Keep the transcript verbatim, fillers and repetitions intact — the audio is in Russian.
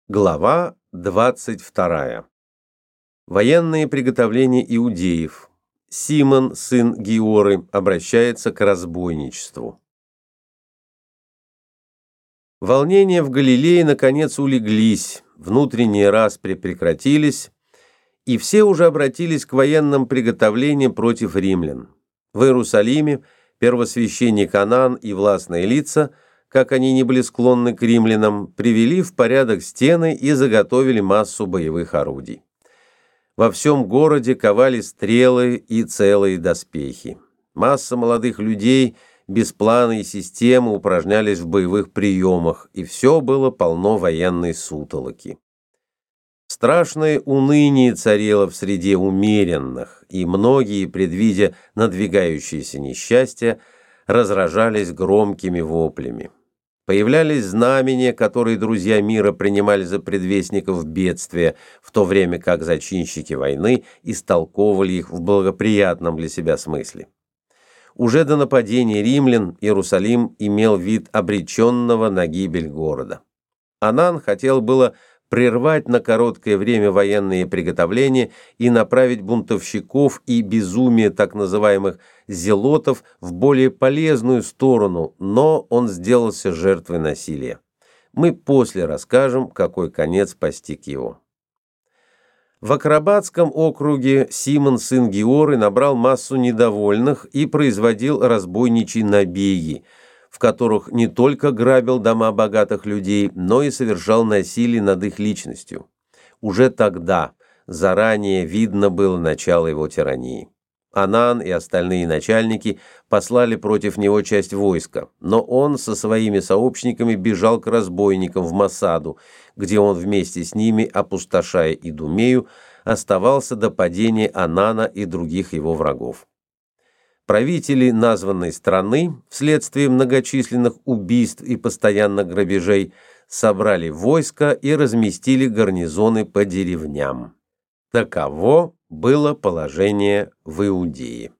Глава двадцать вторая. Военные приготовления иудеев. Симон, сын Гиоры, обращается к разбойничеству. Волнения в Галилее наконец улеглись, внутренние распри прекратились, и все уже обратились к военным приготовлениям против римлян. В Иерусалиме первосвященник Анан и властные лица, как они не были склонны к римлянам, привели в порядок стены и заготовили массу боевых орудий. Во всем городе ковали стрелы и целые доспехи. Масса молодых людей без плана и системы упражнялись в боевых приемах, и все было полно военной сутолоки. Страшное уныние царило в среде умеренных, и многие, предвидя надвигающееся несчастье, разражались громкими воплями. Появлялись знамения, которые друзья мира принимали за предвестников бедствия, в то время как зачинщики войны истолковывали их в благоприятном для себя смысле. Уже до нападения римлян Иерусалим имел вид обреченного на гибель города. Анан хотел было прервать на короткое время военные приготовления и направить бунтовщиков и безумие так называемых зелотов в более полезную сторону, но он сделался жертвой насилия. Мы после расскажем, какой конец постиг его. В Акробатском округе Симон, сын Гиоры, набрал массу недовольных и производил разбойничьи набеги, в которых не только грабил дома богатых людей, но и совершал насилие над их личностью. Уже тогда заранее видно было начало его тирании. Анан и остальные начальники послали против него часть войска, но он со своими сообщниками бежал к разбойникам в Масаду, где он вместе с ними, опустошая Идумею, оставался до падения Анана и других его врагов. Правители названной страны, вследствие многочисленных убийств и постоянных грабежей, собрали войско и разместили гарнизоны по деревням. Таково было положение в Иудее.